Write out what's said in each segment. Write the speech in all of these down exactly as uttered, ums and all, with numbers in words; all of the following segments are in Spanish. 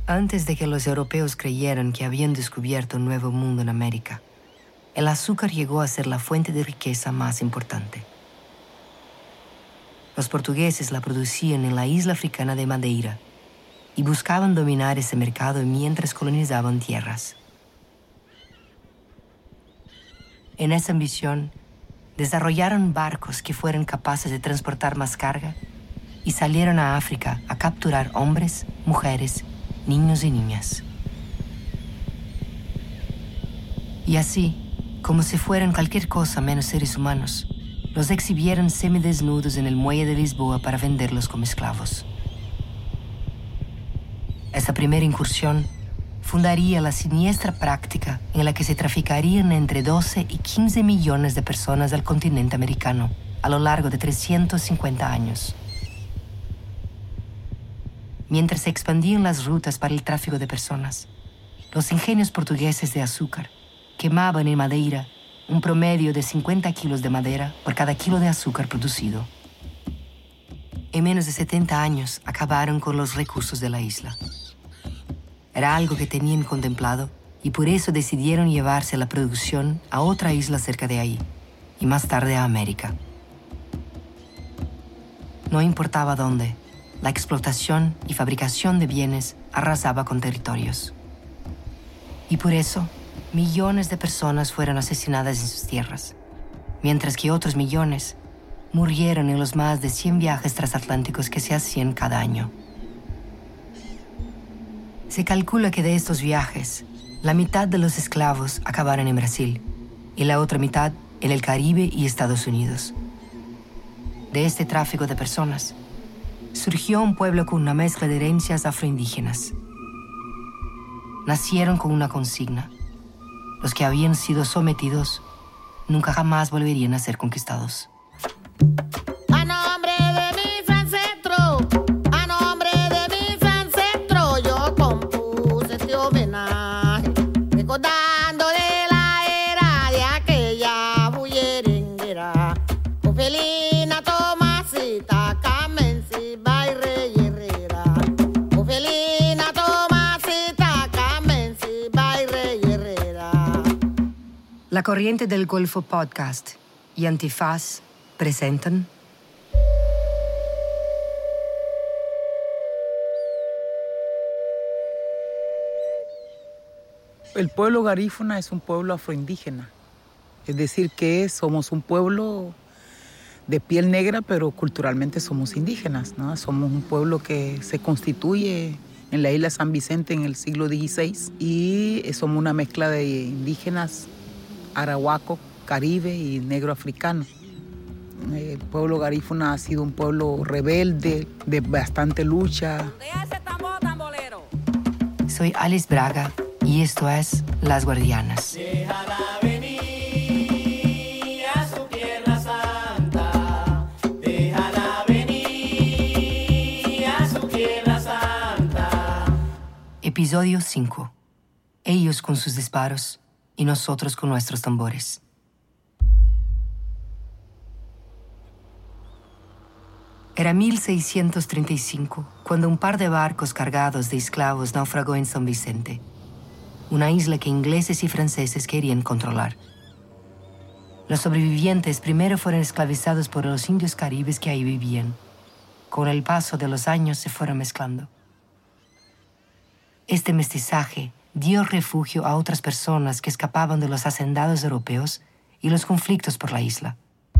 Antes de que los europeos creyeran que habían descubierto un nuevo mundo en América, el azúcar llegó a ser la fuente de riqueza más importante. Los portugueses la producían en la isla africana de Madeira y buscaban dominar ese mercado mientras colonizaban tierras. En esa ambición, desarrollaron barcos que fueran capaces de transportar más carga y salieron a África a capturar hombres, mujeres, niños y niñas. Y así, como si fueran cualquier cosa menos seres humanos, los exhibieron semidesnudos en el muelle de Lisboa para venderlos como esclavos. Esa primera incursión fundaría la siniestra práctica en la que se traficarían entre doce y quince millones de personas al continente americano a lo largo de trescientos cincuenta años. Mientras se expandían las rutas para el tráfico de personas, los ingenios portugueses de azúcar quemaban en Madeira un promedio de cincuenta kilos de madera por cada kilo de azúcar producido. En menos de setenta años acabaron con los recursos de la isla. Era algo que tenían contemplado y por eso decidieron llevarse la producción a otra isla cerca de ahí y más tarde a América. No importaba dónde, la explotación y fabricación de bienes arrasaba con territorios. Y por eso, millones de personas fueron asesinadas en sus tierras, mientras que otros millones murieron en los más de cien viajes transatlánticos que se hacían cada año. Se calcula que de estos viajes, la mitad de los esclavos acabaron en Brasil y la otra mitad en el Caribe y Estados Unidos. De este tráfico de personas, surgió un pueblo con una mezcla de herencias afroindígenas. Nacieron con una consigna: los que habían sido sometidos nunca jamás volverían a ser conquistados. A nombre de mis ancestros, a nombre de mis ancestros, yo compuse este homenaje, recordando de la era de aquella bullerenguera. Ofelina, Tomasita, Camenci, Bairre y Herrera. Ofelina, Tomasita, Camenci, Bairre y Herrera. La Corriente del Golfo Podcast y Antifaz presentan El pueblo garífuna es un pueblo afroindígena, es decir que somos un pueblo de piel negra, pero culturalmente somos indígenas, ¿no? Somos un pueblo que se constituye en la isla San Vicente en el siglo dieciséis y somos una mezcla de indígenas, arahuaco, caribe y negro africano. El pueblo garífuna ha sido un pueblo rebelde, de bastante lucha. Soy Alice Braga y esto es Las Guardianas. Déjala venir a su tierra santa. Déjala venir a su tierra santa. Episodio cinco. Ellos con sus disparos y nosotros con nuestros tambores. Era mil seiscientos treinta y cinco cuando un par de barcos cargados de esclavos naufragó en San Vicente, una isla que ingleses y franceses querían controlar. Los sobrevivientes primero fueron esclavizados por los indios caribes que ahí vivían. Con el paso de los años se fueron mezclando. Este mestizaje dio refugio a otras personas que escapaban de los hacendados europeos y los conflictos por la isla.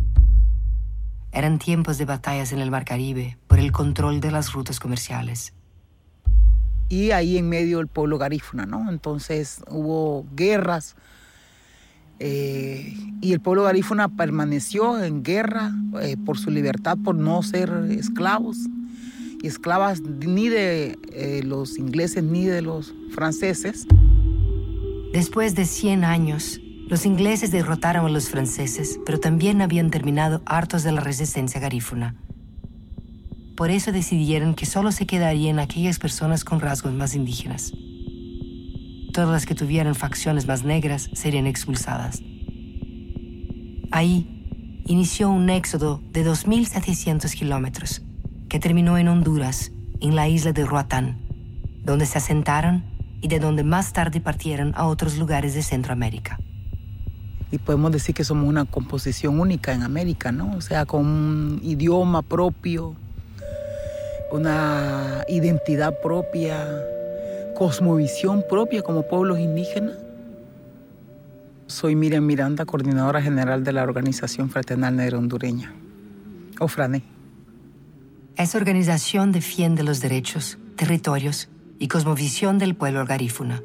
Eran tiempos de batallas en el Mar Caribe por el control de las rutas comerciales. Y ahí en medio el pueblo garífuna, ¿no? Entonces hubo guerras eh, y el pueblo garífuna permaneció en guerra eh, por su libertad, por no ser esclavos y esclavas ni de eh, los ingleses ni de los franceses. Después de cien años, los ingleses derrotaron a los franceses, pero también habían terminado hartos de la resistencia garífuna. Por eso decidieron que solo se quedarían aquellas personas con rasgos más indígenas. Todas las que tuvieran facciones más negras serían expulsadas. Ahí inició un éxodo de dos mil setecientos kilómetros que terminó en Honduras, en la isla de Roatán, donde se asentaron y de donde más tarde partieron a otros lugares de Centroamérica. Y podemos decir que somos una composición única en América, ¿no? O sea, con un idioma propio, una identidad propia, cosmovisión propia como pueblos indígenas. Soy Miriam Miranda, coordinadora general de la Organización Fraternal Negra Hondureña, o FRANE. Esa organización defiende los derechos, territorios y cosmovisión del pueblo garífuna.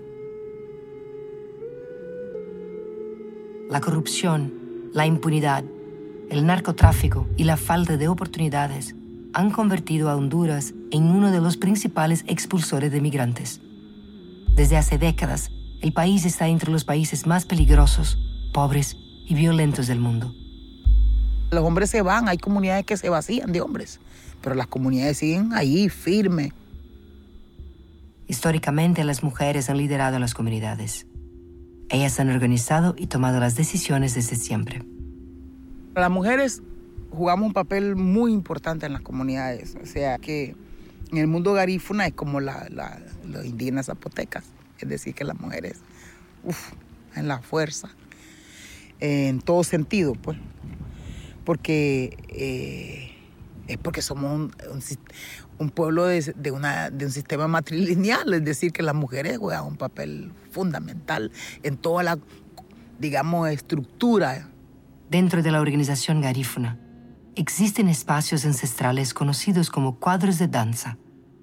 La corrupción, la impunidad, el narcotráfico y la falta de oportunidades han convertido a Honduras en uno de los principales expulsores de migrantes. Desde hace décadas, el país está entre los países más peligrosos, pobres y violentos del mundo. Los hombres se van, hay comunidades que se vacían de hombres, pero las comunidades siguen ahí, firmes. Históricamente, las mujeres han liderado las comunidades. Ellas han organizado y tomado las decisiones desde siempre. Las mujeres jugamos un papel muy importante en las comunidades. O sea que en el mundo garífuna es como la, la, los indígenas zapotecas. Es decir, que las mujeres, uf, en la fuerza, en todo sentido, pues. Porque eh, es porque somos un, un, un pueblo de, de, una, de un sistema matrilineal, es decir, que las mujeres juegan un papel fundamental en toda la, digamos, estructura. Dentro de la organización garífuna existen espacios ancestrales conocidos como cuadros de danza.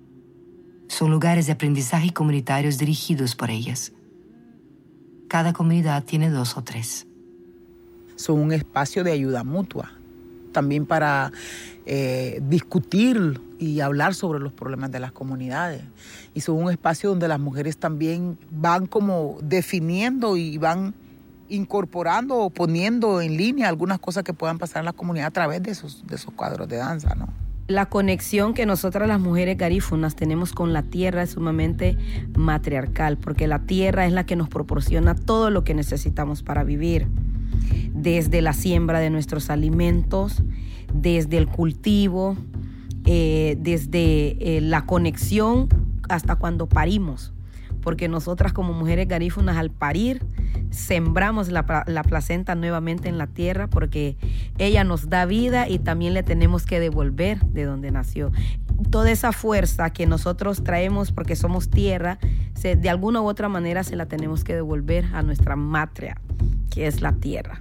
Son lugares de aprendizaje comunitarios dirigidos por ellas. Cada comunidad tiene dos o tres. Son un espacio de ayuda mutua, también para eh, discutir y hablar sobre los problemas de las comunidades. Y son un espacio donde las mujeres también van como definiendo y van incorporando o poniendo en línea algunas cosas que puedan pasar en la comunidad a través de esos, de esos cuadros de danza, ¿no? La conexión que nosotras las mujeres garífunas tenemos con la tierra es sumamente matriarcal, porque la tierra es la que nos proporciona todo lo que necesitamos para vivir. Desde la siembra de nuestros alimentos, desde el cultivo, eh, desde eh, la conexión hasta cuando parimos. Porque nosotras como mujeres garífunas al parir sembramos la, la placenta nuevamente en la tierra porque ella nos da vida y también le tenemos que devolver de donde nació. Toda esa fuerza que nosotros traemos porque somos tierra, se, de alguna u otra manera se la tenemos que devolver a nuestra matria, que es la tierra.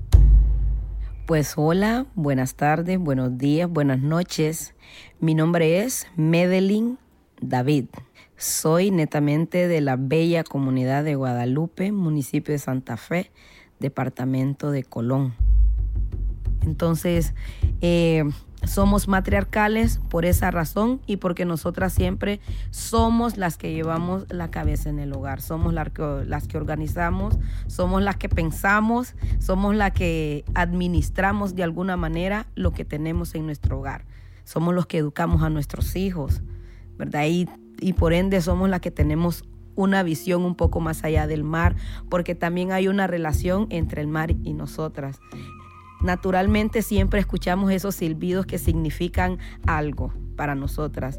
Pues hola, buenas tardes, buenos días, buenas noches. Mi nombre es Medelyn David. Soy netamente de la bella comunidad de Guadalupe, municipio de Santa Fe, departamento de Colón. Entonces, eh, somos matriarcales por esa razón y porque nosotras siempre somos las que llevamos la cabeza en el hogar. Somos las que, las que organizamos, somos las que pensamos, somos las que administramos de alguna manera lo que tenemos en nuestro hogar. Somos los que educamos a nuestros hijos, ¿verdad? Y Y por ende somos las que tenemos una visión un poco más allá del mar, porque también hay una relación entre el mar y nosotras. Naturalmente siempre escuchamos esos silbidos que significan algo para nosotras.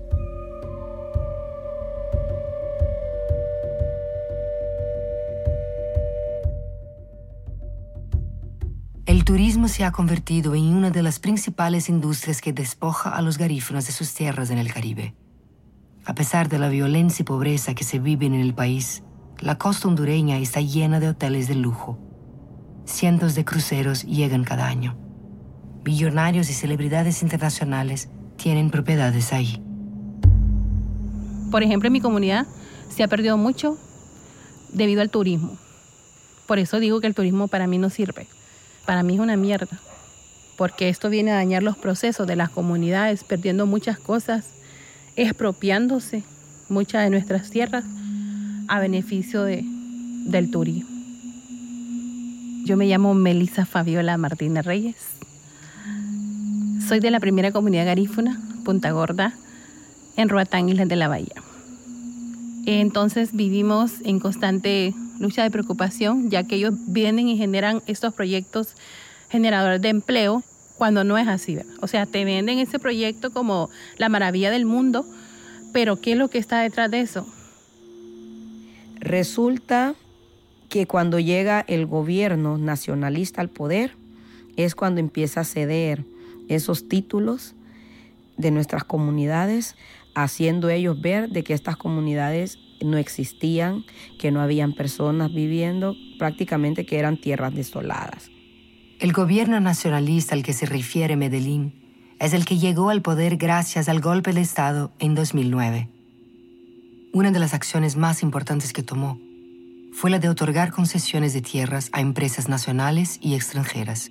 El turismo se ha convertido en una de las principales industrias que despoja a los garífunas de sus tierras en el Caribe. A pesar de la violencia y pobreza que se viven en el país, la costa hondureña está llena de hoteles de lujo. Cientos de cruceros llegan cada año. Millonarios y celebridades internacionales tienen propiedades ahí. Por ejemplo, en mi comunidad se ha perdido mucho debido al turismo. Por eso digo que el turismo para mí no sirve. Para mí es una mierda. Porque esto viene a dañar los procesos de las comunidades, perdiendo muchas cosas, expropiándose muchas de nuestras tierras a beneficio de, del turismo. Yo me llamo Melissa Fabiola Martínez Reyes. Soy de la primera comunidad garífuna, Punta Gorda, en Roatán, Islas de la Bahía. Entonces vivimos en constante lucha de preocupación, ya que ellos vienen y generan estos proyectos generadores de empleo, cuando no es así, ¿verdad? O sea, te venden ese proyecto como la maravilla del mundo, pero ¿qué es lo que está detrás de eso? Resulta que cuando llega el gobierno nacionalista al poder, es cuando empieza a ceder esos títulos de nuestras comunidades, haciendo ellos ver de que estas comunidades no existían, que no habían personas viviendo, prácticamente que eran tierras desoladas. El gobierno nacionalista al que se refiere Medellín es el que llegó al poder gracias al golpe de Estado en dos mil nueve. Una de las acciones más importantes que tomó fue la de otorgar concesiones de tierras a empresas nacionales y extranjeras.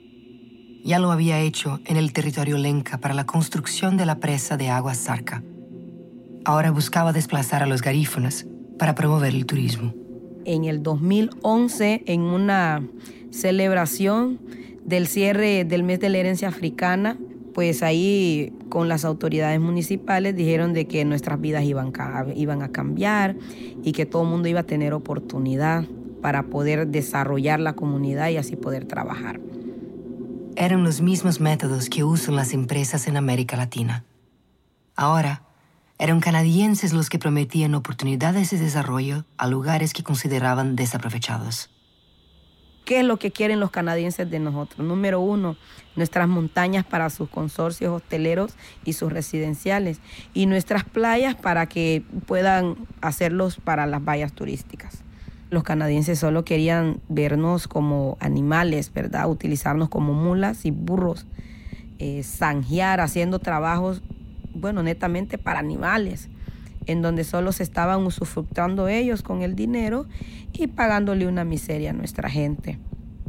Ya lo había hecho en el territorio lenca para la construcción de la presa de Aguas Zarca. Ahora buscaba desplazar a los garífunas para promover el turismo. En el dos mil once, en una celebración del cierre del mes de la herencia africana, pues ahí con las autoridades municipales dijeron de que nuestras vidas iban, iban a cambiar y que todo el mundo iba a tener oportunidad para poder desarrollar la comunidad y así poder trabajar. Eran los mismos métodos que usan las empresas en América Latina. Ahora, eran canadienses los que prometían oportunidades de desarrollo a lugares que consideraban desaprovechados. ¿Qué es lo que quieren los canadienses de nosotros? Número uno, nuestras montañas para sus consorcios hoteleros y sus residenciales, y nuestras playas para que puedan hacerlos para las vallas turísticas. Los canadienses solo querían vernos como animales, ¿verdad? Utilizarnos como mulas y burros, eh, zanjear, haciendo trabajos, bueno, netamente para animales, en donde solo se estaban usufructando ellos con el dinero y pagándole una miseria a nuestra gente.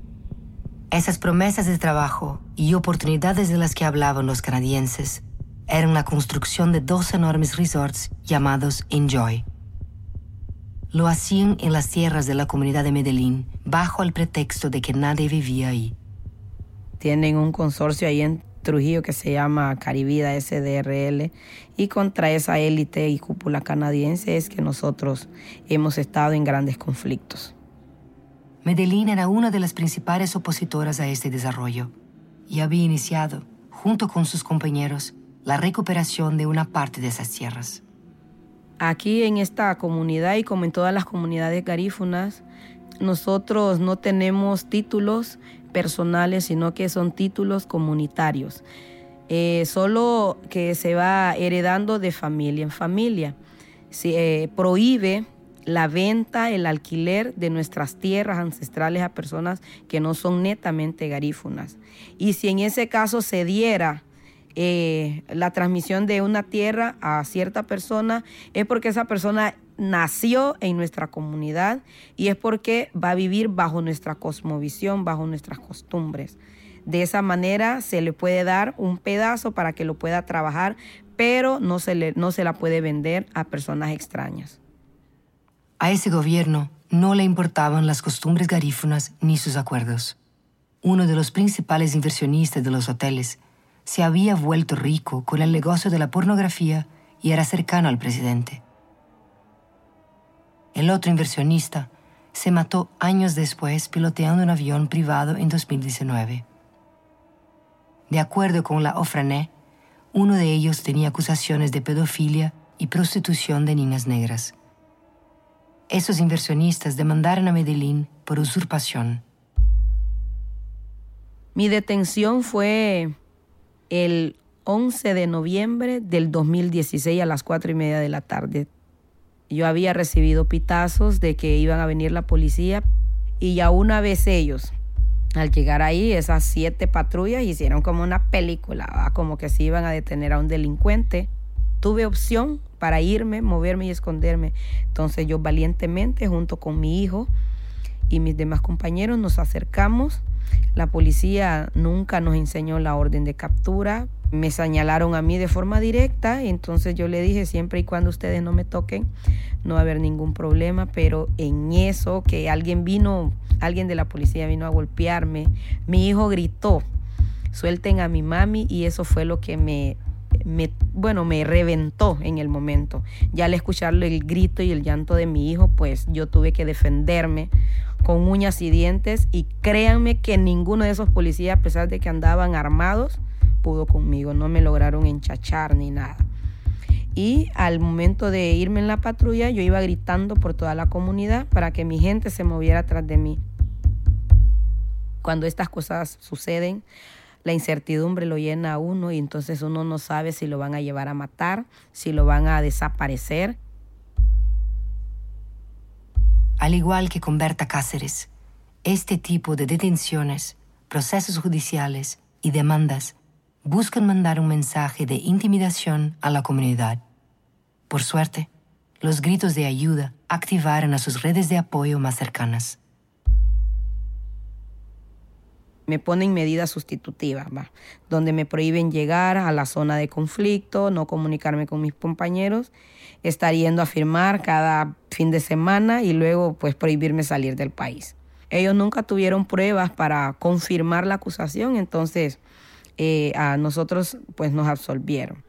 Esas promesas de trabajo y oportunidades de las que hablaban los canadienses eran la construcción de dos enormes resorts llamados Enjoy. Lo hacían en las tierras de la comunidad de Medellín bajo el pretexto de que nadie vivía ahí. Tienen un consorcio ahí en Trujillo que se llama Caribida S D R L, y contra esa élite y cúpula canadiense es que nosotros hemos estado en grandes conflictos. Medellín era una de las principales opositoras a este desarrollo y había iniciado, junto con sus compañeros, la recuperación de una parte de esas tierras. Aquí en esta comunidad y como en todas las comunidades garífunas, nosotros no tenemos títulos personales, sino que son títulos comunitarios, eh, solo que se va heredando de familia en familia. Se eh, prohíbe la venta, el alquiler de nuestras tierras ancestrales a personas que no son netamente garífunas. Y si en ese caso se diera eh, la transmisión de una tierra a cierta persona, es porque esa persona nació en nuestra comunidad y es porque va a vivir bajo nuestra cosmovisión, bajo nuestras costumbres. De esa manera se le puede dar un pedazo para que lo pueda trabajar, pero no se le, no se la puede vender a personas extrañas. A ese gobierno no le importaban las costumbres garífunas ni sus acuerdos. Uno de los principales inversionistas de los hoteles se había vuelto rico con el negocio de la pornografía y era cercano al presidente. El otro inversionista se mató años después piloteando un avión privado en dos mil diecinueve. De acuerdo con la OFRANÉ, uno de ellos tenía acusaciones de pedofilia y prostitución de niñas negras. Esos inversionistas demandaron a Medellín por usurpación. Mi detención fue el once de noviembre del dos mil dieciséis a las cuatro y media de la tarde. Yo había recibido pitazos de que iban a venir la policía y ya una vez ellos, al llegar ahí, esas siete patrullas hicieron como una película, ¿verdad? Como que se iban a detener a un delincuente. Tuve opción para irme, moverme y esconderme. Entonces yo valientemente, junto con mi hijo y mis demás compañeros, nos acercamos. La policía nunca nos enseñó la orden de captura. Me señalaron a mí de forma directa, entonces yo le dije, siempre y cuando ustedes no me toquen, no va a haber ningún problema, pero en eso que alguien vino, alguien de la policía vino a golpearme, mi hijo gritó, suelten a mi mami, y eso fue lo que me, me, bueno, me reventó en el momento. Ya al escucharle el grito y el llanto de mi hijo, pues yo tuve que defenderme con uñas y dientes, y créanme que ninguno de esos policías, a pesar de que andaban armados, pudo conmigo, no me lograron enchachar ni nada. Y al momento de irme en la patrulla, yo iba gritando por toda la comunidad para que mi gente se moviera atrás de mí. Cuando estas cosas suceden, la incertidumbre lo llena a uno y entonces uno no sabe si lo van a llevar a matar, si lo van a desaparecer. Al igual que con Berta Cáceres, este tipo de detenciones, procesos judiciales y demandas buscan mandar un mensaje de intimidación a la comunidad. Por suerte, los gritos de ayuda activaron a sus redes de apoyo más cercanas. Me ponen medidas sustitutivas, ¿va? Donde me prohíben llegar a la zona de conflicto, no comunicarme con mis compañeros, estar yendo a firmar cada fin de semana y luego pues prohibirme salir del país. Ellos nunca tuvieron pruebas para confirmar la acusación, entonces eh, a nosotros pues nos absolvieron.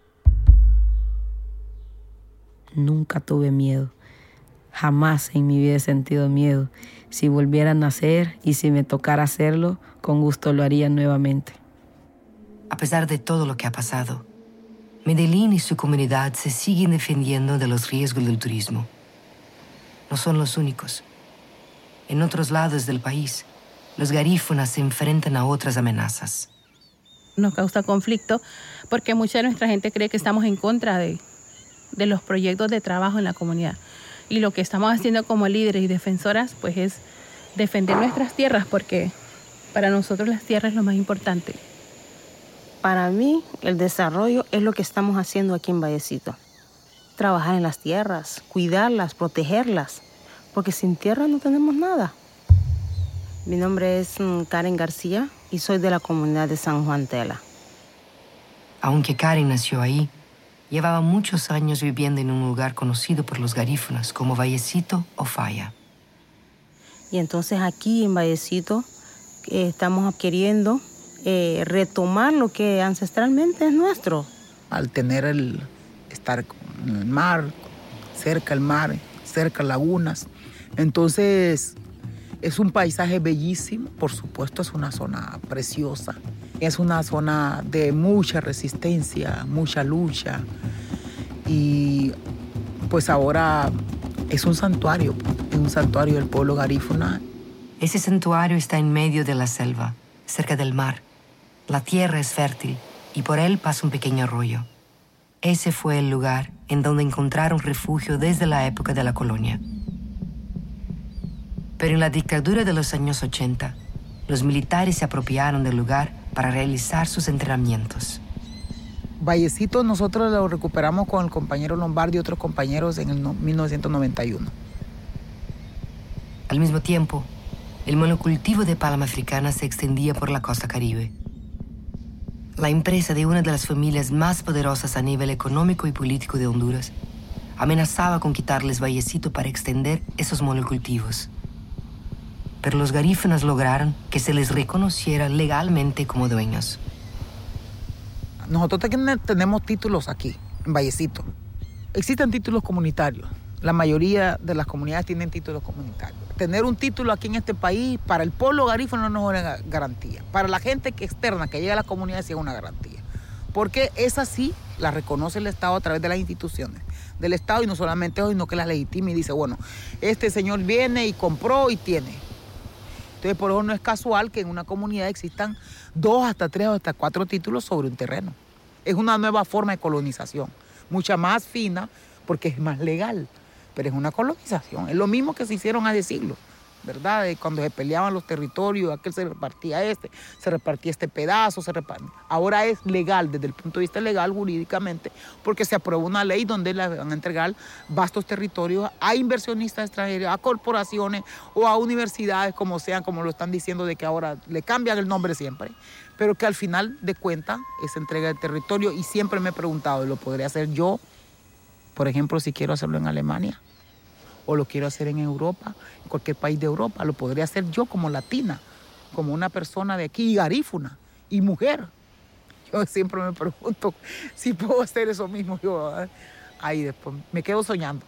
Nunca tuve miedo. Jamás en mi vida he sentido miedo. Si volviera a nacer y si me tocara hacerlo, con gusto lo haría nuevamente. A pesar de todo lo que ha pasado, Medellín y su comunidad se siguen defendiendo de los riesgos del turismo. No son los únicos. En otros lados del país, los garífunas se enfrentan a otras amenazas. Nos causa conflicto porque mucha de nuestra gente cree que estamos en contra de, de los proyectos de trabajo en la comunidad. Y lo que estamos haciendo como líderes y defensoras pues es defender nuestras tierras porque para nosotros las tierras es lo más importante. Para mí, el desarrollo es lo que estamos haciendo aquí en Vallecito. Trabajar en las tierras, cuidarlas, protegerlas, porque sin tierra no tenemos nada. Mi nombre es Karen García y soy de la comunidad de San Juan Tela. Aunque Karen nació ahí, llevaba muchos años viviendo en un lugar conocido por los garífunas como Vallecito o Falla. Y entonces aquí en Vallecito eh, estamos queriendo eh, retomar lo que ancestralmente es nuestro. Al tener el estar en el mar, cerca al mar, cerca a lagunas, entonces es un paisaje bellísimo. Por supuesto es una zona preciosa. Es una zona de mucha resistencia, mucha lucha. Y pues ahora es un santuario, es un santuario del pueblo garífuna. Ese santuario está en medio de la selva, cerca del mar. La tierra es fértil y por él pasa un pequeño arroyo. Ese fue el lugar en donde encontraron refugio desde la época de la colonia. Pero en la dictadura de los años ochenta, los militares se apropiaron del lugar para realizar sus entrenamientos. Vallecito nosotros lo recuperamos con el compañero Lombardi y otros compañeros en el mil novecientos noventa y uno. Al mismo tiempo, el monocultivo de palma africana se extendía por la costa caribe. La empresa de una de las familias más poderosas a nivel económico y político de Honduras amenazaba con quitarles Vallecito para extender esos monocultivos. Pero los garífunas lograron que se les reconociera legalmente como dueños. Nosotros tenemos títulos aquí, en Vallecito. Existen títulos comunitarios. La mayoría de las comunidades tienen títulos comunitarios. Tener un título aquí en este país, para el pueblo garífuna no es una garantía. Para la gente externa que llega a la comunidad sí es una garantía. Porque esa sí la reconoce el Estado a través de las instituciones del Estado y no solamente hoy, sino que las legitima y dice, bueno, este señor viene y compró y tiene. Entonces, por eso no es casual que en una comunidad existan dos, hasta tres o hasta cuatro títulos sobre un terreno. Es una nueva forma de colonización, mucha más fina porque es más legal, pero es una colonización. Es lo mismo que se hicieron hace siglos, ¿verdad? Cuando se peleaban los territorios, aquel se repartía este, se repartía este pedazo, se repartía. Ahora es legal, desde el punto de vista legal, jurídicamente, porque se aprueba una ley donde le van a entregar vastos territorios a inversionistas extranjeros, a corporaciones o a universidades, como sean, como lo están diciendo, de que ahora le cambian el nombre siempre, pero que al final de cuentas es entrega de territorio. Y siempre me he preguntado, ¿lo podría hacer yo, por ejemplo, si quiero hacerlo en Alemania? O lo quiero hacer en Europa, en cualquier país de Europa, lo podría hacer yo como latina, como una persona de aquí, y garífuna, y mujer. Yo siempre me pregunto si puedo hacer eso mismo yo. Ahí después me quedo soñando.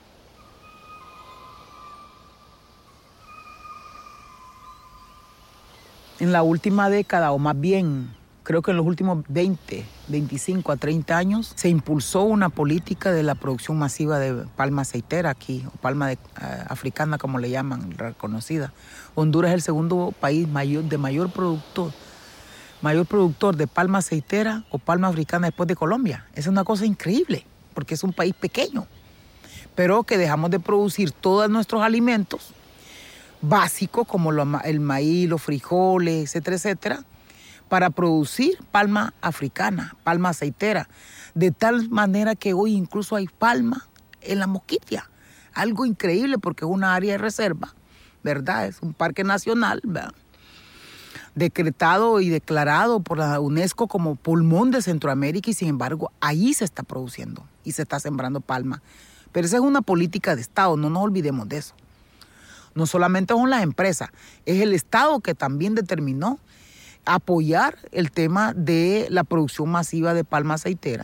En la última década, o más bien creo que en los últimos veinte, veinticinco a treinta años se impulsó una política de la producción masiva de palma aceitera aquí, o palma de, uh, africana como le llaman, reconocida. Honduras es el segundo país mayor, de mayor productor, mayor productor de palma aceitera o palma africana después de Colombia. Es una cosa increíble, porque es un país pequeño, pero que dejamos de producir todos nuestros alimentos básicos como lo, el maíz, los frijoles, etcétera, etcétera, para producir palma africana, palma aceitera, de tal manera que hoy incluso hay palma en la Mosquitia. Algo increíble porque es una área de reserva, ¿verdad? Es un parque nacional, ¿verdad? Decretado y declarado por la UNESCO como pulmón de Centroamérica y sin embargo ahí se está produciendo y se está sembrando palma. Pero esa es una política de Estado, no nos olvidemos de eso. No solamente son las empresas, es el Estado que también determinó apoyar el tema de la producción masiva de palma aceitera.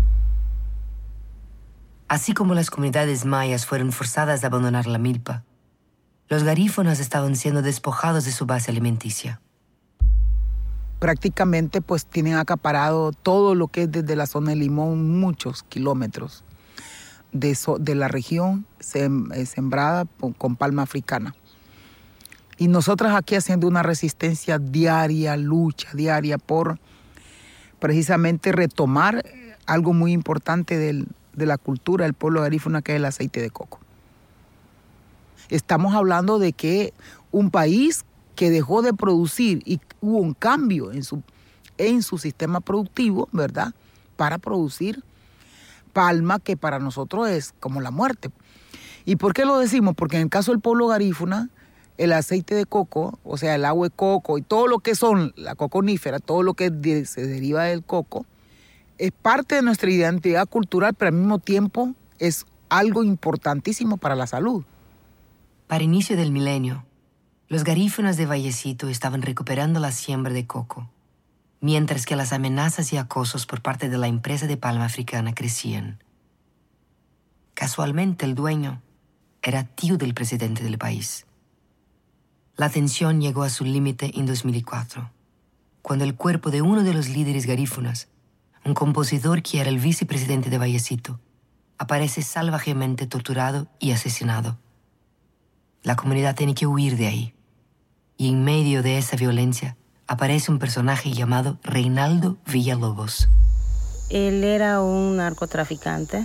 Así como las comunidades mayas fueron forzadas a abandonar la milpa, los garífunas estaban siendo despojados de su base alimenticia. Prácticamente pues tienen acaparado todo lo que es desde la zona de Limón, muchos kilómetros de, so, de la región sem, eh, sembrada con, con palma africana. Y nosotras aquí haciendo una resistencia diaria, lucha diaria por precisamente retomar algo muy importante del, de la cultura del pueblo garífuna, que es el aceite de coco. Estamos hablando de que un país que dejó de producir y hubo un cambio en su, en su sistema productivo, ¿verdad?, para producir palma, que para nosotros es como la muerte. ¿Y por qué lo decimos? Porque en el caso del pueblo garífuna, el aceite de coco, o sea, el agua de coco y todo lo que son la coconífera, todo lo que de, se deriva del coco, es parte de nuestra identidad cultural, pero al mismo tiempo es algo importantísimo para la salud. Para inicio del milenio, los garífunas de Vallecito estaban recuperando la siembra de coco, mientras que las amenazas y acosos por parte de la empresa de palma africana crecían. Casualmente, el dueño era tío del presidente del país. La tensión llegó a su límite en dos mil cuatro, cuando el cuerpo de uno de los líderes garífunas, un compositor que era el vicepresidente de Vallecito, aparece salvajemente torturado y asesinado. La comunidad tiene que huir de ahí. Y en medio de esa violencia aparece un personaje llamado Reinaldo Villalobos. Él era un narcotraficante.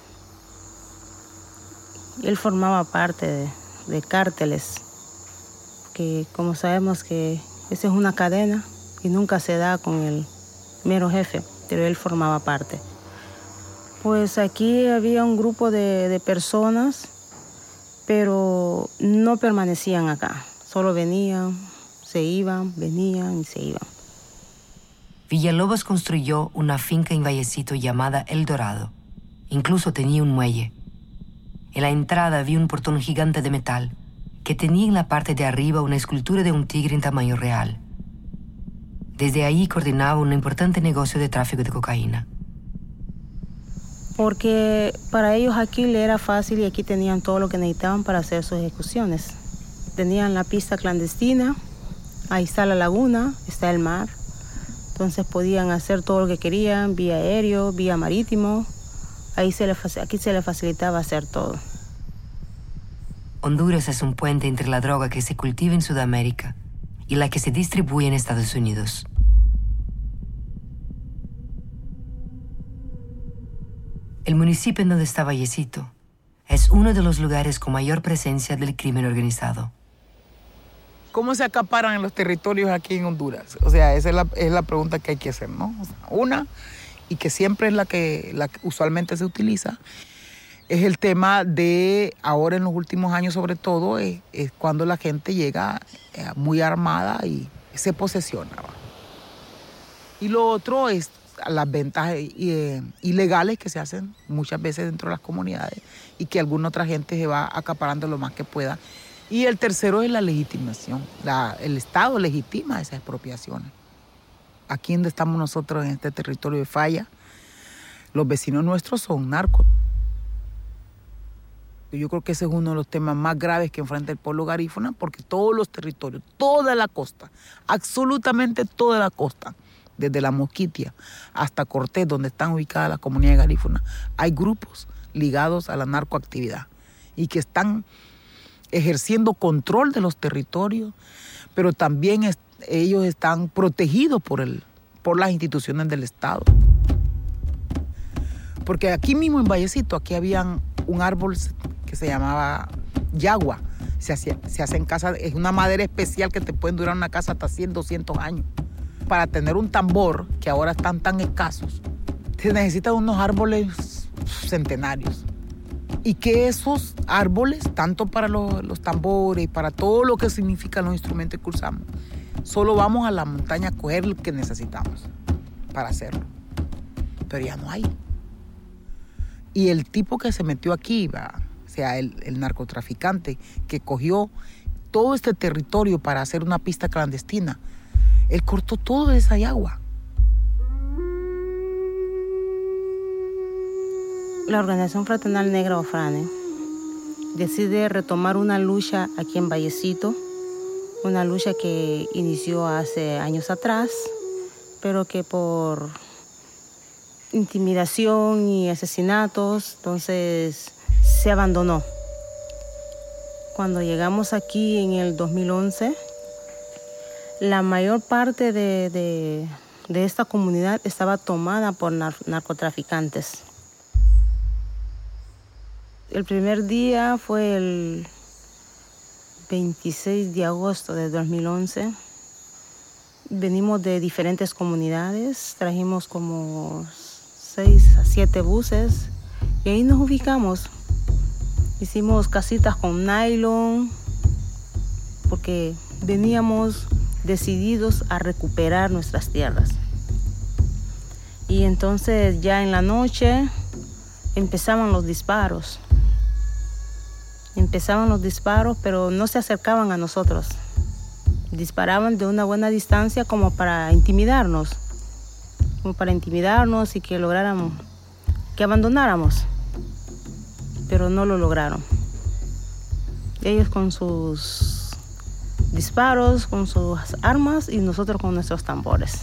Él formaba parte de, de cárteles, que como sabemos que esa es una cadena y nunca se da con el mero jefe, pero él formaba parte. Pues aquí había un grupo de, de personas, pero no permanecían acá. Solo venían, se iban, venían y se iban. Villalobos construyó una finca en Vallecito llamada El Dorado. Incluso tenía un muelle. En la entrada había un portón gigante de metal que tenía en la parte de arriba una escultura de un tigre en tamaño real. Desde ahí coordinaba un importante negocio de tráfico de cocaína. Porque para ellos aquí le era fácil y aquí tenían todo lo que necesitaban para hacer sus ejecuciones. Tenían la pista clandestina, ahí está la laguna, está el mar. Entonces podían hacer todo lo que querían, vía aéreo, vía marítimo. Ahí se le, aquí se les facilitaba hacer todo. Honduras es un puente entre la droga que se cultiva en Sudamérica y la que se distribuye en Estados Unidos. El municipio en donde está Vallecito es uno de los lugares con mayor presencia del crimen organizado. ¿Cómo se acaparan los territorios aquí en Honduras? O sea, esa es la, es la pregunta que hay que hacer, ¿no? O sea, una, y que siempre es la que, la que usualmente se utiliza, es el tema de, ahora en los últimos años sobre todo, es, es cuando la gente llega muy armada y se posesiona. Y lo otro es las ventas eh, ilegales que se hacen muchas veces dentro de las comunidades y que alguna otra gente se va acaparando lo más que pueda. Y el tercero es la legitimación. La, el Estado legitima esas expropiaciones. Aquí donde estamos nosotros, en este territorio de Falla, los vecinos nuestros son narcos. Yo creo que ese es uno de los temas más graves que enfrenta el pueblo garífuna, porque todos los territorios, toda la costa, absolutamente toda la costa, desde La Mosquitia hasta Cortés, donde están ubicadas las comunidades garífunas, hay grupos ligados a la narcoactividad y que están ejerciendo control de los territorios, pero también es, ellos están protegidos por, el, por las instituciones del Estado. Porque aquí mismo en Vallecito, aquí habían un árbol que se llamaba yagua. Se hace, se hace en casa, es una madera especial que te pueden durar una casa hasta cien, doscientos años. Para tener un tambor, que ahora están tan escasos, se necesitan unos árboles centenarios. Y que esos árboles, tanto para los, los tambores, para todo lo que significan los instrumentos que usamos, solo vamos a la montaña a coger lo que necesitamos para hacerlo. Pero ya no hay. Y el tipo que se metió aquí, ¿va? O sea, el, el narcotraficante que cogió todo este territorio para hacer una pista clandestina, él cortó todo esa agua. La Organización Fraternal Negra Ofrane decide retomar una lucha aquí en Vallecito, una lucha que inició hace años atrás, pero que por intimidación y asesinatos, entonces se abandonó. Cuando llegamos aquí en el dos mil once, la mayor parte de, de, de esta comunidad estaba tomada por nar- narcotraficantes. El primer día fue el veintiséis de agosto de dos mil once. Venimos de diferentes comunidades, trajimos como seis a siete buses y ahí nos ubicamos. Hicimos casitas con nylon porque veníamos decididos a recuperar nuestras tierras. Y entonces ya en la noche empezaban los disparos. Empezaban los disparos, pero no se acercaban a nosotros. Disparaban de una buena distancia como para intimidarnos, como para intimidarnos y que lográramos, que abandonáramos, pero no lo lograron. Ellos con sus disparos, con sus armas y nosotros con nuestros tambores.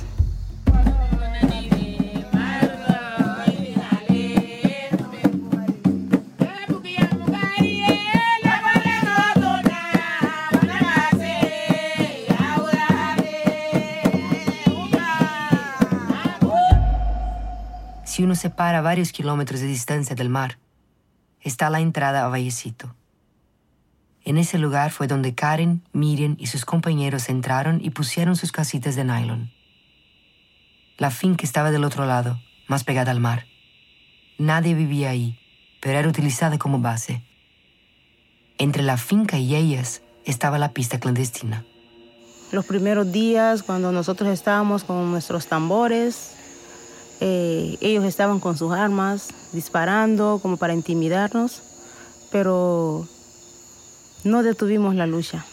Si uno se para a varios kilómetros de distancia del mar, está la entrada a Vallecito. En ese lugar fue donde Karen, Miriam y sus compañeros entraron y pusieron sus casitas de nylon. La finca estaba del otro lado, más pegada al mar. Nadie vivía ahí, pero era utilizada como base. Entre la finca y ellas estaba la pista clandestina. Los primeros días, cuando nosotros estábamos con nuestros tambores, eh, ellos estaban con sus armas, disparando como para intimidarnos, pero no detuvimos la lucha.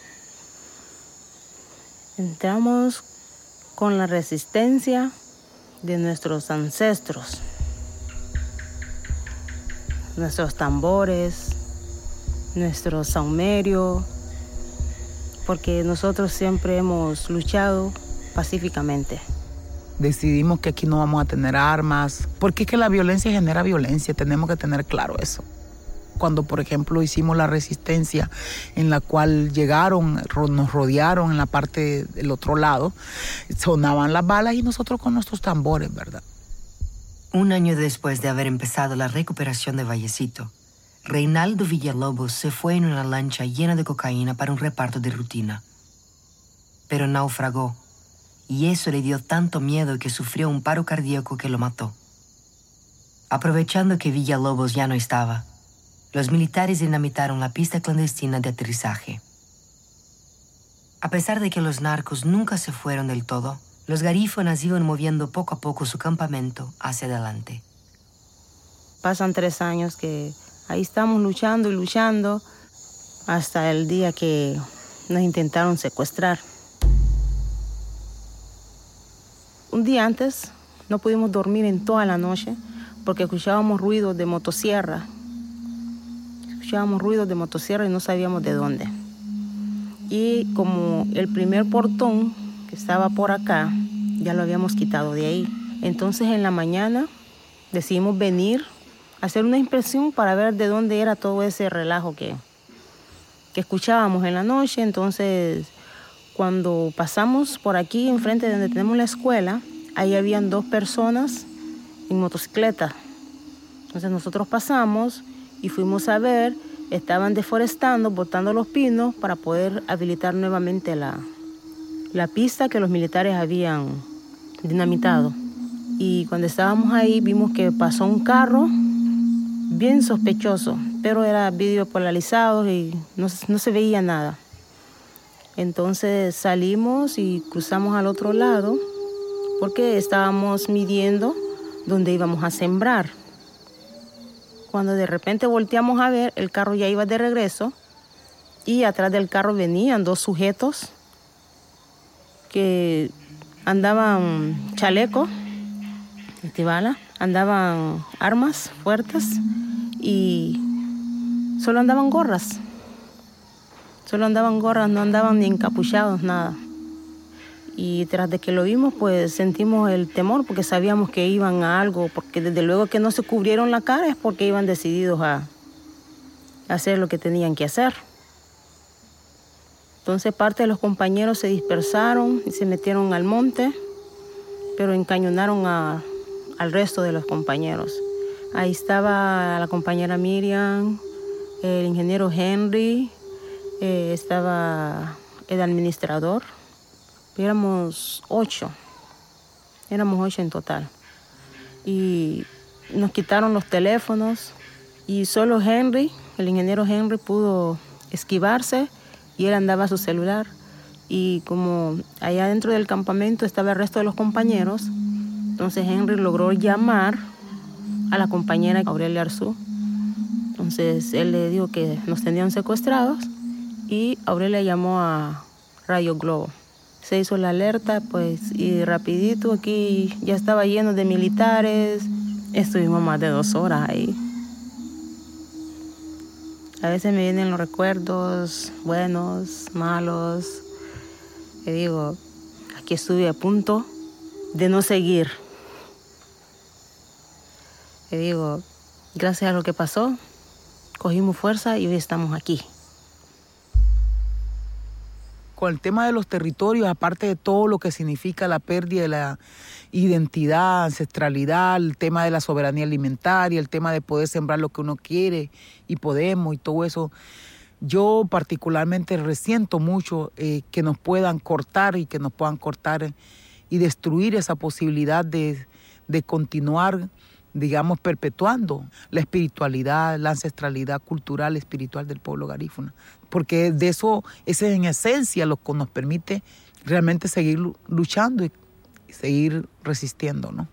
Entramos con la resistencia de nuestros ancestros, nuestros tambores, nuestro saumerio, porque nosotros siempre hemos luchado pacíficamente. Decidimos que aquí no vamos a tener armas, porque es que la violencia genera violencia, tenemos que tener claro eso. Cuando, por ejemplo, hicimos la resistencia en la cual llegaron, nos rodearon en la parte del otro lado, sonaban las balas y nosotros con nuestros tambores, ¿verdad? Un año después de haber empezado la recuperación de Vallecito, Reinaldo Villalobos se fue en una lancha llena de cocaína para un reparto de rutina. Pero naufragó, y eso le dio tanto miedo que sufrió un paro cardíaco que lo mató. Aprovechando que Villalobos ya no estaba, los militares dinamitaron la pista clandestina de aterrizaje. A pesar de que los narcos nunca se fueron del todo, los garífunas iban moviendo poco a poco su campamento hacia adelante. Pasan tres años que ahí estamos luchando y luchando hasta el día que nos intentaron secuestrar. Un día antes no pudimos dormir en toda la noche porque escuchábamos ruidos de motosierra. Escuchábamos ruidos de motosierra y no sabíamos de dónde. Y como el primer portón que estaba por acá ya lo habíamos quitado de ahí. Entonces en la mañana decidimos venir a hacer una inspección para ver de dónde era todo ese relajo que, que escuchábamos en la noche. Entonces cuando pasamos por aquí enfrente de donde tenemos la escuela, ahí habían dos personas en motocicleta. Entonces nosotros pasamos y fuimos a ver, estaban deforestando, botando los pinos para poder habilitar nuevamente la, la pista que los militares habían dinamitado. Y cuando estábamos ahí vimos que pasó un carro bien sospechoso, pero era vidrio polarizado y no, no se veía nada. Entonces salimos y cruzamos al otro lado porque estábamos midiendo dónde íbamos a sembrar. Cuando de repente volteamos a ver, el carro ya iba de regreso y atrás del carro venían dos sujetos que andaban chaleco, tibala, andaban armas fuertes y solo andaban gorras. Solo andaban gorras, no andaban ni encapuchados, nada. Y tras de que lo vimos, pues sentimos el temor porque sabíamos que iban a algo, porque desde luego que no se cubrieron la cara es porque iban decididos a hacer lo que tenían que hacer. Entonces parte de los compañeros se dispersaron y se metieron al monte, pero encañonaron a, al resto de los compañeros. Ahí estaba la compañera Miriam, el ingeniero Henry, eh, estaba el administrador. Éramos ocho, éramos ocho en total. Y nos quitaron los teléfonos y solo Henry, el ingeniero Henry, pudo esquivarse y él andaba a su celular. Y como allá dentro del campamento estaba el resto de los compañeros, entonces Henry logró llamar a la compañera Aurelia Arzú. Entonces él le dijo que nos tenían secuestrados y Aurelia llamó a Radio Globo. Se hizo la alerta, pues, y rapidito aquí ya estaba lleno de militares. Estuvimos más de dos horas ahí. A veces me vienen los recuerdos buenos, malos. Y digo, aquí estuve a punto de no seguir. Y digo, gracias a lo que pasó, cogimos fuerza y hoy estamos aquí. Con el tema de los territorios, aparte de todo lo que significa la pérdida de la identidad, ancestralidad, el tema de la soberanía alimentaria, el tema de poder sembrar lo que uno quiere y podemos y todo eso, yo particularmente resiento mucho eh, que nos puedan cortar y que nos puedan cortar y destruir esa posibilidad de, de continuar, digamos, perpetuando la espiritualidad, la ancestralidad cultural, espiritual del pueblo garífuna. Porque de eso, ese es en esencia lo que nos permite realmente seguir luchando y seguir resistiendo, ¿no?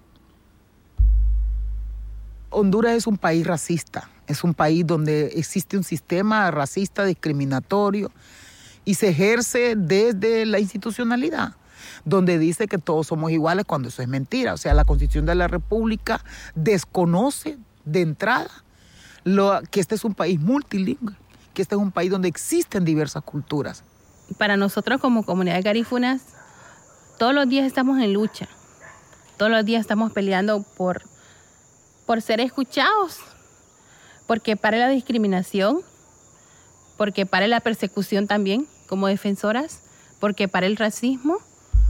Honduras es un país racista, es un país donde existe un sistema racista discriminatorio y se ejerce desde la institucionalidad, donde dice que todos somos iguales cuando eso es mentira. O sea, la Constitución de la República desconoce de entrada lo, que este es un país multilingüe, que este es un país donde existen diversas culturas. Para nosotros como comunidad de garífunas, todos los días estamos en lucha. Todos los días estamos peleando por, por ser escuchados, porque pare la discriminación, porque pare la persecución también como defensoras, porque pare el racismo.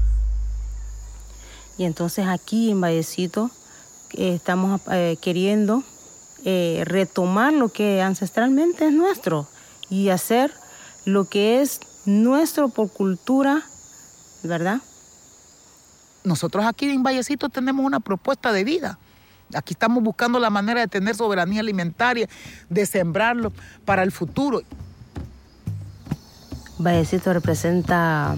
Y entonces aquí en Vallecito eh, estamos eh, queriendo eh, retomar lo que ancestralmente es nuestro y hacer lo que es nuestro por cultura, ¿verdad? Nosotros aquí en Vallecito tenemos una propuesta de vida. Aquí estamos buscando la manera de tener soberanía alimentaria, de sembrarlo para el futuro. Vallecito representa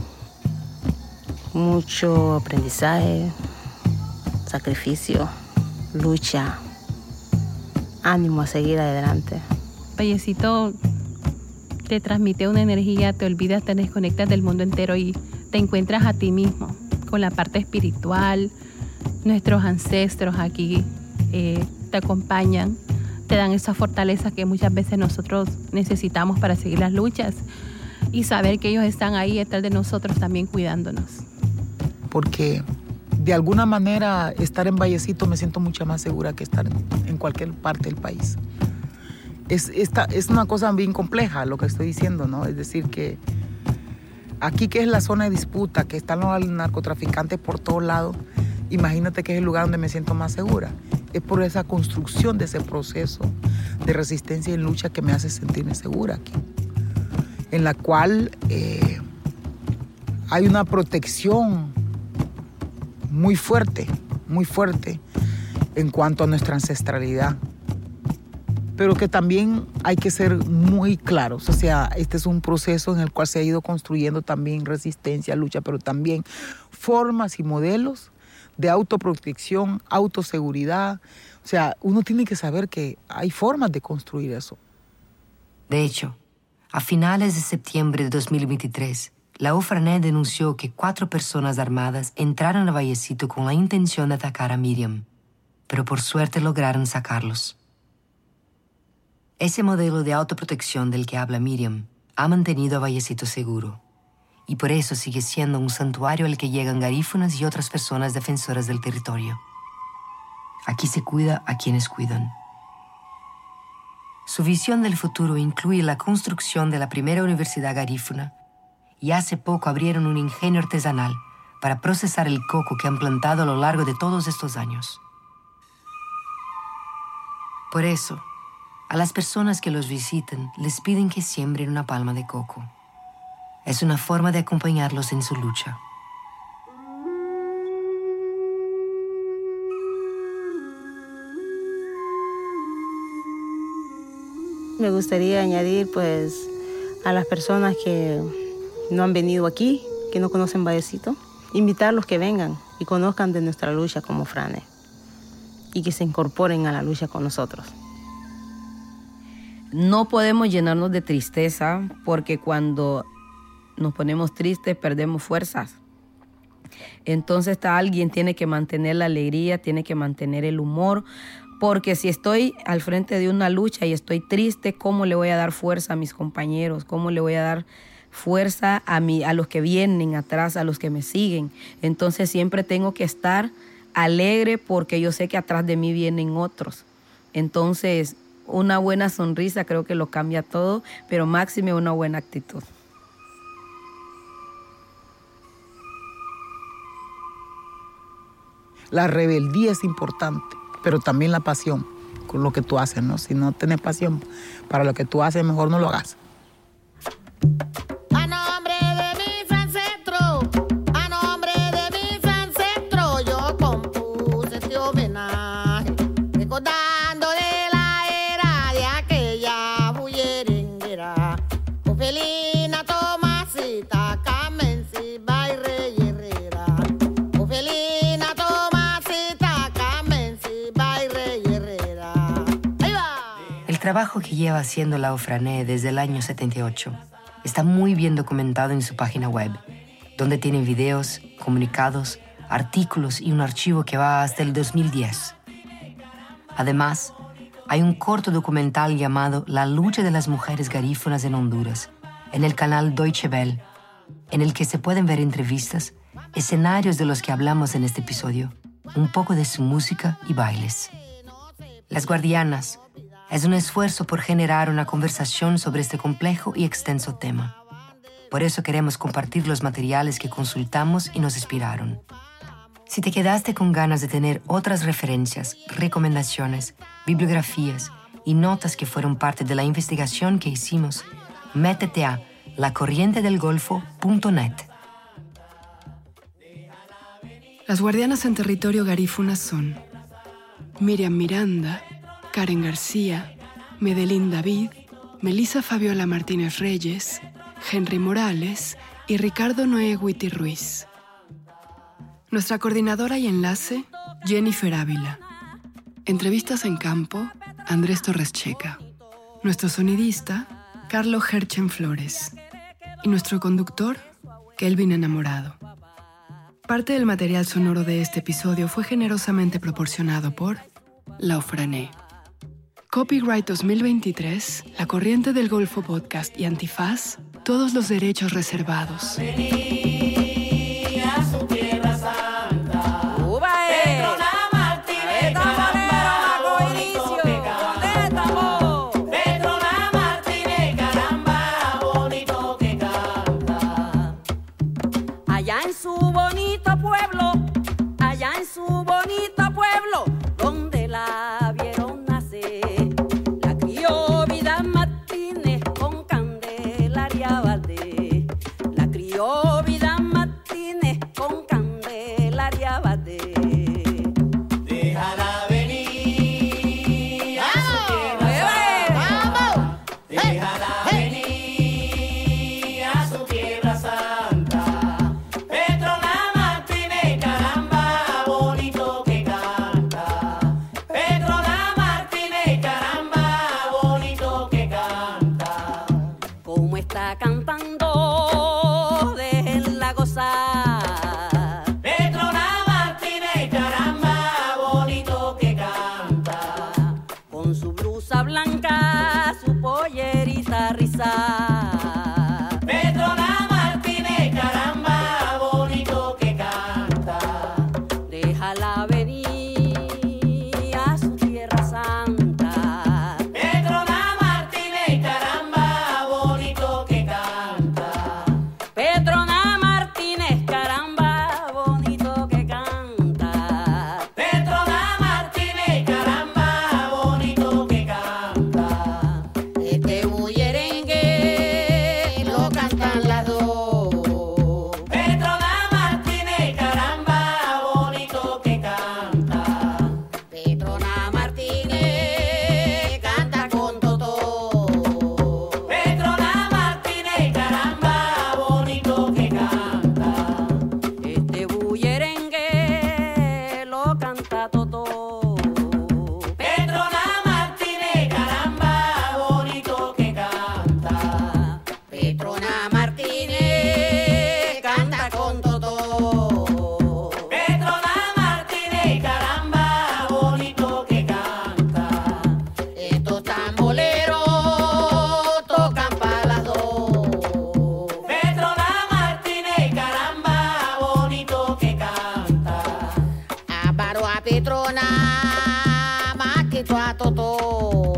mucho aprendizaje, sacrificio, lucha, ánimo a seguir adelante. Vallecito te transmite una energía, te olvidas, te desconectas del mundo entero y te encuentras a ti mismo con la parte espiritual. Nuestros ancestros aquí eh, te acompañan, te dan esa fortaleza que muchas veces nosotros necesitamos para seguir las luchas y saber que ellos están ahí detrás de nosotros también cuidándonos. porque de alguna manera estar en Vallecito me siento mucho más segura que estar en, en cualquier parte del país. Es, esta, es una cosa bien compleja lo que estoy diciendo, ¿no? Es decir, que aquí, que es la zona de disputa, que están los narcotraficantes por todos lados, imagínate que es el lugar donde me siento más segura. Es por esa construcción de ese proceso de resistencia y lucha que me hace sentirme segura aquí, en la cual eh, hay una protección muy fuerte, muy fuerte en cuanto a nuestra ancestralidad, pero que también hay que ser muy claros. O sea, este es un proceso en el cual se ha ido construyendo también resistencia, lucha, pero también formas y modelos de autoprotección, autoseguridad. O sea, uno tiene que saber que hay formas de construir eso. De hecho, a finales de septiembre de dos mil veintitrés, la Ofrané denunció que cuatro personas armadas entraron a Vallecito con la intención de atacar a Miriam, pero por suerte lograron sacarlos. Ese modelo de autoprotección del que habla Miriam ha mantenido a Vallecito seguro, y por eso sigue siendo un santuario al que llegan garífunas y otras personas defensoras del territorio. Aquí se cuida a quienes cuidan. Su visión del futuro incluye la construcción de la primera universidad garífuna, y hace poco abrieron un ingenio artesanal para procesar el coco que han plantado a lo largo de todos estos años. Por eso, a las personas que los visiten les piden que siembren una palma de coco. Es una forma de acompañarlos en su lucha. Me gustaría añadir, pues, a las personas que no han venido aquí, que no conocen Vallecito, invitarlos que vengan y conozcan de nuestra lucha como Frané y que se incorporen a la lucha con nosotros. No podemos llenarnos de tristeza porque cuando nos ponemos tristes perdemos fuerzas. Entonces alguien tiene que mantener la alegría, tiene que mantener el humor, porque si estoy al frente de una lucha y estoy triste, ¿cómo le voy a dar fuerza a mis compañeros? ¿Cómo le voy a dar fuerza a, mí, a los que vienen atrás, a los que me siguen? Entonces siempre tengo que estar alegre porque yo sé que atrás de mí vienen otros. Entonces una buena sonrisa creo que lo cambia todo, pero máxime una buena actitud. La rebeldía es importante, pero también la pasión con lo que tú haces, ¿no? Si no tienes pasión para lo que tú haces, mejor no lo hagas. A nombre de mis ancestros, a nombre de mis ancestros, yo compuse este homenaje, recordando de la era de aquella bullerenguera. Ofelina, Tomasita, Carmencita, Bayrey Herrera. Ofelina, Tomasita, Carmencita, Bayrey Herrera. ¡Ahí va! El trabajo que lleva haciendo la Ofrané desde el año setenta y ocho está muy bien documentado en su página web, donde tienen videos, comunicados, artículos y un archivo que va hasta el dos mil diez. Además, hay un corto documental llamado La lucha de las mujeres garífunas en Honduras, en el canal Deutsche Welle, en el que se pueden ver entrevistas, escenarios de los que hablamos en este episodio, un poco de su música y bailes. Las Guardianas es un esfuerzo por generar una conversación sobre este complejo y extenso tema. Por eso queremos compartir los materiales que consultamos y nos inspiraron. Si te quedaste con ganas de tener otras referencias, recomendaciones, bibliografías y notas que fueron parte de la investigación que hicimos, métete a la corriente del golfo punto net. Las guardianas en territorio garífuna son Miriam Miranda, Karen García, Medelín David, Melissa Fabiola Martínez Reyes, Henry Morales y Ricardo Noé Huiti Ruiz. Nuestra coordinadora y enlace, Jennifer Ávila. Entrevistas en campo, Andrés Torres Checa. Nuestro sonidista, Carlo Herchen Flores. Y nuestro conductor, Kelvin Enamorado. Parte del material sonoro de este episodio fue generosamente proporcionado por La Ofrané. Copyright dos mil veintitrés, La Corriente del Golfo Podcast y Antifaz, todos los derechos reservados. Venía a su tierra. blusa blanca, su pollerita rizada. Petrona Martínez, caramba, bonito que canta. Déjala venir a su tierra santa. Petrona Martínez, caramba, bonito que canta. Petrona Martínez, caramba, bonito que canta. Petrona Martínez, caramba, bonito que canta. Este bullerengue lo cantan las dos. Petrona Martínez, caramba, bonito que canta. Petrona Martínez canta con Totó. Petrona Martínez, caramba, bonito que canta. Este bullerengue lo canta Totó. Petrona Martínez, caramba, bonito que canta. Petrona Martínez canta con Totó. Petrona Martínez, caramba, bonito que canta. Estos tamboleros tocan para las dos. Petrona Martínez, caramba, bonito que canta. Aparo a Petrona más que tú a Totó.